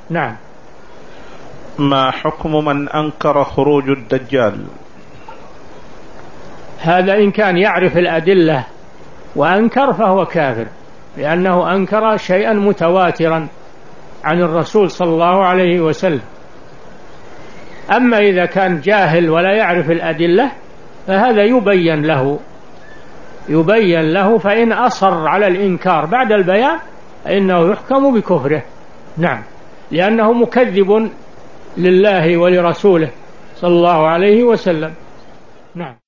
نعم. ما حكم من أنكر خروج الدجال؟ هذا إن كان يعرف الأدلة وأنكر فهو كافر، لأنه أنكر شيئا متواترا عن الرسول صلى الله عليه وسلم. أما إذا كان جاهل ولا يعرف الأدلة فهذا يبين له، فإن أصر على الإنكار بعد البيان فإنه يحكم بكفره. نعم، لأنه مكذب لله ولرسوله صلى الله عليه وسلم. نعم.